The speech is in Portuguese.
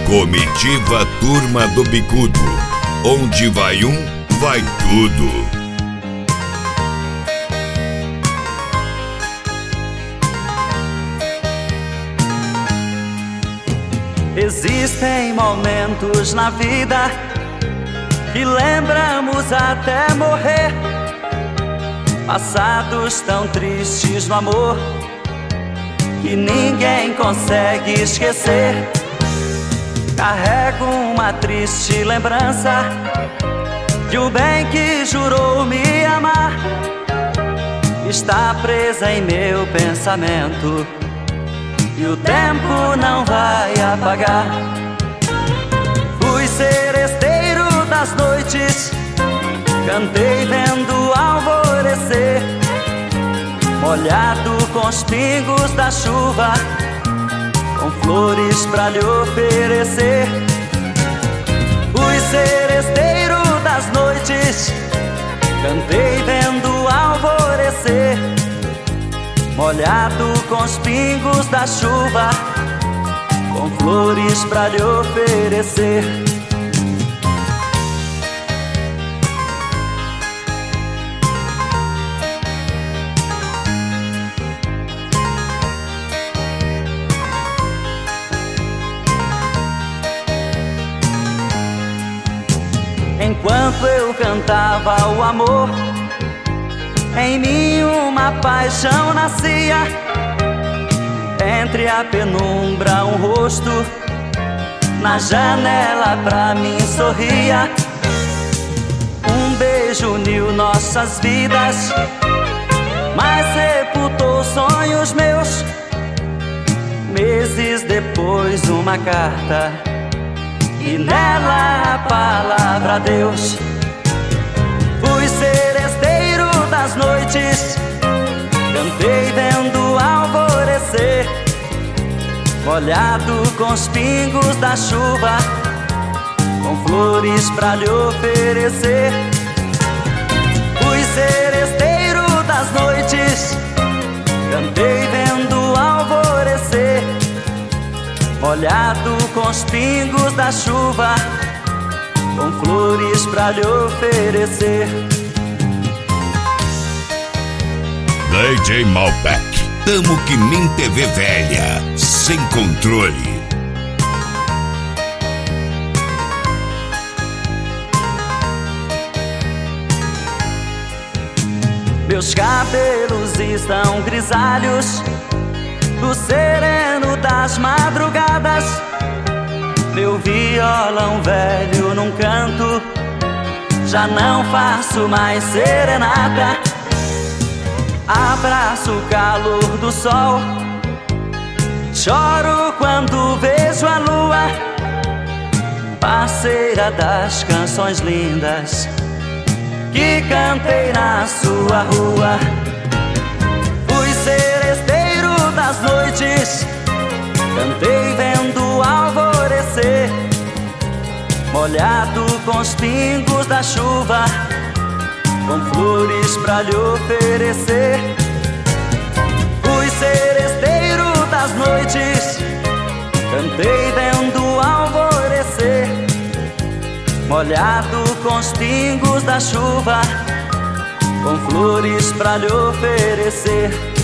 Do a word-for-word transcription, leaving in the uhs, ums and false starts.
Comitiva Turma do Bicudo. Onde vai um, vai tudo. Existem momentos na vida que lembramos até morrer, passados tão tristes no amor que ninguém consegue esquecer. Carrego uma triste lembrança de um bem que jurou me amar. Está presa em meu pensamento e o tempo não vai apagar. Fui seresteiro das noites, cantei vendo alvorecer, molhado com os pingos da chuva, com flores pra lhe oferecer. Fui seresteiro das noites, cantei vendo alvorecer, molhado com os pingos da chuva, com flores pra lhe oferecer. Enquanto eu cantava o amor, em mim uma paixão nascia. Entre a penumbra um rosto na janela pra mim sorria. Um beijo uniu nossas vidas, mas sepultou sonhos meus. Meses depois uma carta e nela a palavra Deus. Fui seresteiro das noites, cantei vendo alvorecer, molhado com os pingos da chuva, com flores pra lhe oferecer. Fui seresteiro das noites, cantei vendo alvorecer, molhado com os pingos da chuva, com flores pra lhe oferecer. D J Malbec, tamo que nem T V velha, sem controle. Meus cabelos estão grisalhos do sereno das madrugadas. Meu violão velho num canto, já não faço mais serenata. Abraço o calor do sol, choro quando vejo a lua, parceira das canções lindas que cantei na sua rua. Fui seresteiro das noites, cantei vendo alvorecer, molhado com os pingos da chuva, com flores pra lhe oferecer. Fui seresteiro das noites, cantei vendo alvorecer, molhado com os pingos da chuva, com flores pra lhe oferecer.